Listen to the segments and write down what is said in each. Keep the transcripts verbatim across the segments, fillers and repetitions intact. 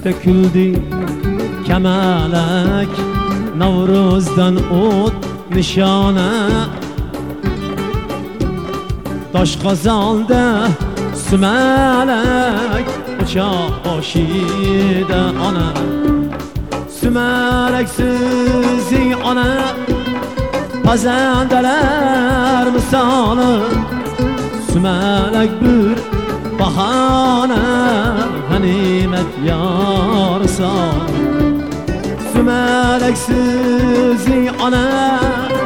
döküldü kemelek, Navruz'dan ot nişane. Taş kazalda sümelek, uçak başıydı ana. Sümelek sizi ana, pazendeler misalı. Sümelek bir bahane, ganimet yarsa. Sümelek sizi ana,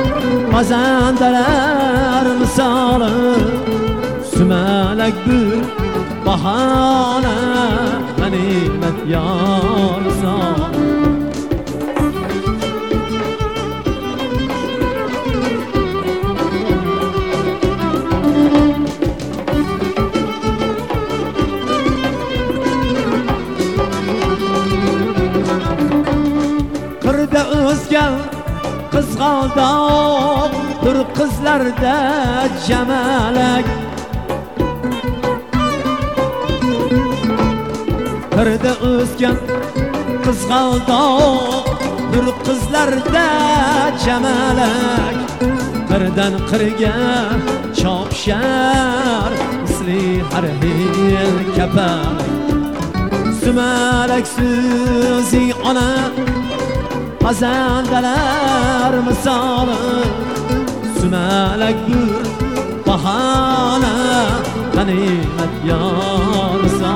pazendeler misalı. Sümelek bir bahane, ganimet yarsa. Kırda özgen kızgalda, bir kızlarda cemalek. Kırda özgen kızgalda, bir kızlarda cemalek. Kırdan kırga çapşar, misli her hil kepelek. Sümelek sizi ana, pazendeler misalı. Sümelek bir bahane, ganimet yarsa.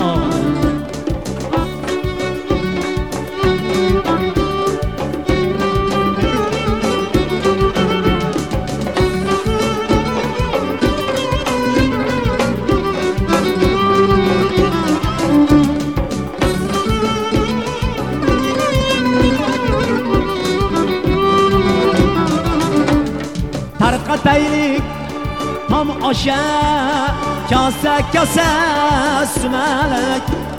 Tarqataylik tam oşa, kase kase sümelek.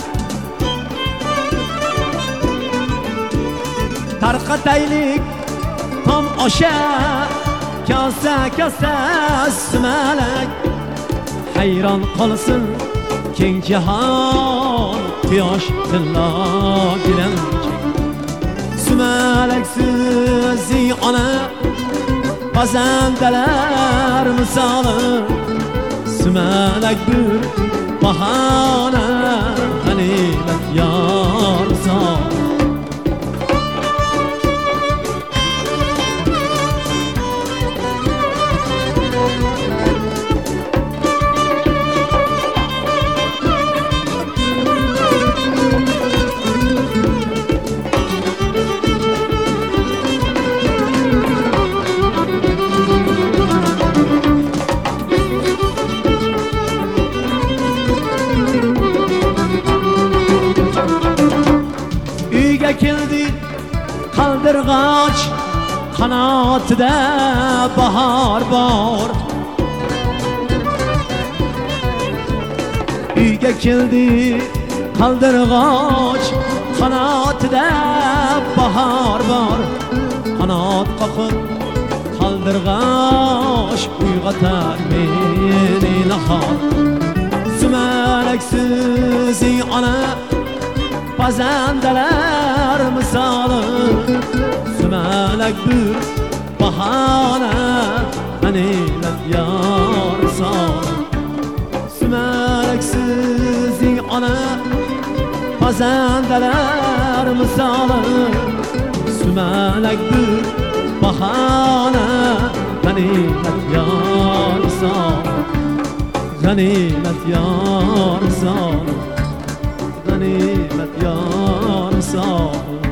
Tarqataylik tam oşa, kase kase sümelek. Hayron qolsin keng jahon, quyosh tillo bilanchik. Sümelek sizi ona, pazendeler misalı. Sümelek bir bahane, ganimet yarsa. Keldi kaldırgaç, kanatida bahar bor. Uyga keldi kaldırgaç, kanatida bahar bor. Kanat qoqib kaldırgaç, uyg'otar meni nahor. Sümelek sizi ona, pazendeler misalı. Sümelek bir bahane, ganimet yarsa. Sümelek sizi ana, pazendeler misalı. Sümelek bir bahane, ganimet yarsa. Ganimet yarsa, ganimet yarsa.